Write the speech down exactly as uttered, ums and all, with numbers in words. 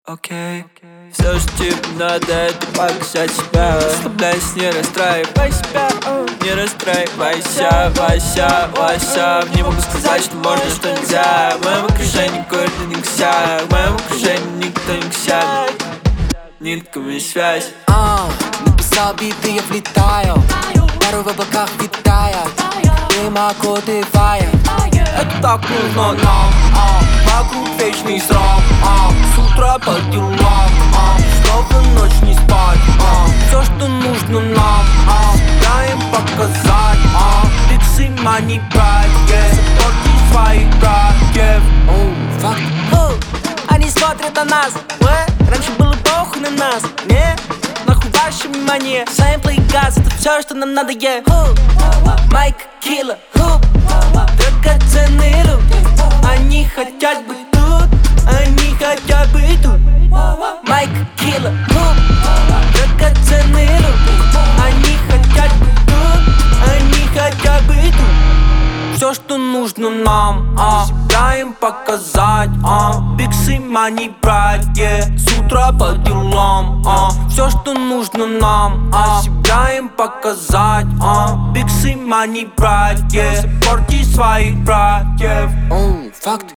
Окей, okay. Все, что тебе надо, это показать себя. Расслабляйся, не расстраивай себя, не расстраивайся, Вася, Вася. Не могу сказать, что можно, что нельзя. В моем окружении никто не косяк, в моем окружении никто не косяк. Нитками связь. А, написал биты, я влетаю, пару в облаках витая, дыма кодевая. Это так нужно нам, а, вокруг вечный срам, а, с утра по делам, а, снова ночь не спать, а, все, что нужно нам, а, даем показать, а, биксы, мани, братьев, саппорти своих братьев. Оу, факт. Они смотрят на нас, э? Раньше было похуй на нас, не? Нахуй ваше внимание, сэмплы и газ, это все, что нам надо, е yeah. Майк, килла, хуп, драгоценный лут. Они хотят быть тут, они хотят быть тут. Майк, килла, хуп, драгоценный лут. Они хотят быть тут, они хотят быть тут. Все, что нужно нам, а, даем показать, а, биксы, мани, братья, с утра по делам, а, все, что нужно нам, а, даем показать, а, биксы, мани, братья, саппорти своих братьев. Оу, факт.